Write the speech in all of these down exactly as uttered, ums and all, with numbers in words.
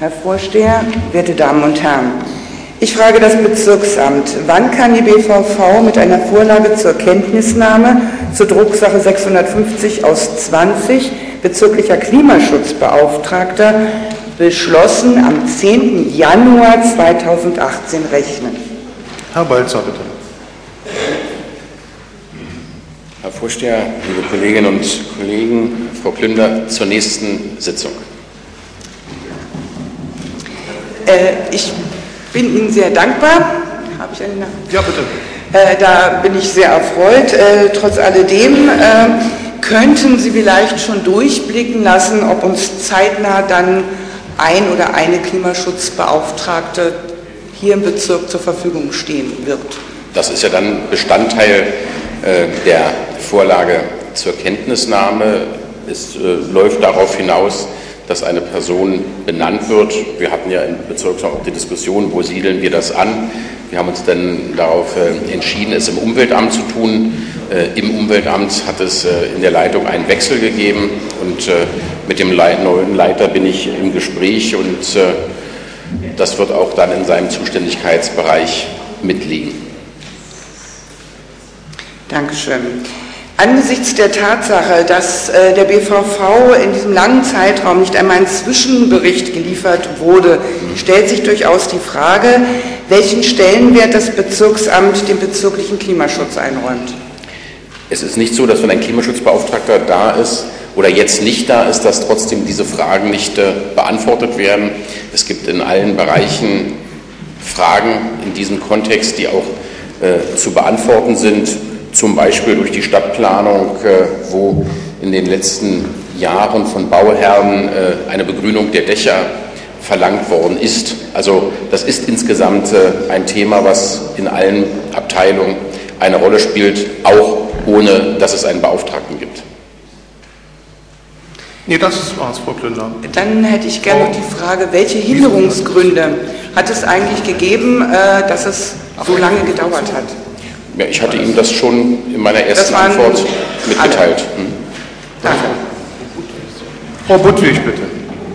Herr Vorsteher, werte Damen und Herren, ich frage das Bezirksamt, wann kann die B V V mit einer Vorlage zur Kenntnisnahme zur Drucksache sechshundertfünfzig aus zwanzig bezüglicher Klimaschutzbeauftragter beschlossen am zehnten Januar zweitausendachtzehn rechnen? Herr Balzer, bitte. Herr Vorsteher, liebe Kolleginnen und Kollegen, Frau Klünder, zur nächsten Sitzung. Äh, ich bin Ihnen sehr dankbar. Habe ich eine Nachricht? Ja, bitte. Äh, da bin ich sehr erfreut. Äh, trotz alledem äh, könnten Sie vielleicht schon durchblicken lassen, ob uns zeitnah dann ein oder eine Klimaschutzbeauftragte hier im Bezirk zur Verfügung stehen wird. Das ist ja dann Bestandteil äh, der Vorlage zur Kenntnisnahme. Es äh, läuft darauf hinaus, dass eine Person benannt wird. Wir hatten ja im Bezirksamt auch die Diskussion, wo siedeln wir das an. Wir haben uns dann darauf äh, entschieden, es im Umweltamt zu tun. Äh, Im Umweltamt hat es äh, in der Leitung einen Wechsel gegeben und äh, mit dem Leit- neuen Leiter bin ich im Gespräch und äh, das wird auch dann in seinem Zuständigkeitsbereich mitliegen. Dankeschön. Angesichts der Tatsache, dass äh, der B V V in diesem langen Zeitraum nicht einmal ein Zwischenbericht geliefert wurde, stellt sich durchaus die Frage, welchen Stellenwert das Bezirksamt dem bezirklichen Klimaschutz einräumt. Es ist nicht so, dass wenn ein Klimaschutzbeauftragter da ist oder jetzt nicht da ist, dass trotzdem diese Fragen nicht äh, beantwortet werden. Es gibt in allen Bereichen Fragen in diesem Kontext, die auch äh, zu beantworten sind. Zum Beispiel durch die Stadtplanung, wo in den letzten Jahren von Bauherren eine Begrünung der Dächer verlangt worden ist. Also das ist insgesamt ein Thema, was in allen Abteilungen eine Rolle spielt, auch ohne dass es einen Beauftragten gibt. Nee, das war's, Frau Klünder. Dann hätte ich gerne noch die Frage, welche Hinderungsgründe hat es eigentlich gegeben, dass es so lange gedauert hat? Ja, ich hatte Ihnen das schon in meiner ersten Antwort mitgeteilt. Hm. Danke. Frau Budwig, bitte.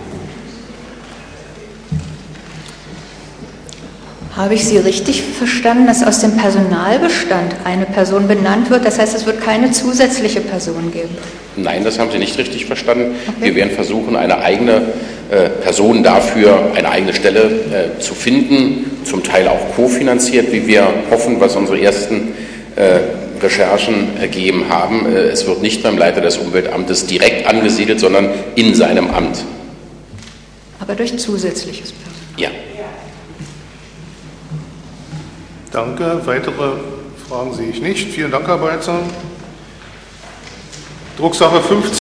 Habe ich Sie richtig verstanden, dass aus dem Personalbestand eine Person benannt wird? Das heißt, es wird keine zusätzliche Person geben? Nein, das haben Sie nicht richtig verstanden. Okay. Wir werden versuchen, eine eigene äh, Person dafür, eine eigene Stelle äh, zu finden, zum Teil auch kofinanziert, wie wir hoffen, was unsere ersten äh, Recherchen ergeben haben. Äh, es wird nicht beim Leiter des Umweltamtes direkt angesiedelt, sondern in seinem Amt. Aber durch zusätzliches Personal? Ja. Danke. Weitere Fragen sehe ich nicht. Vielen Dank, Herr Balzer. Drucksache fünfzehn.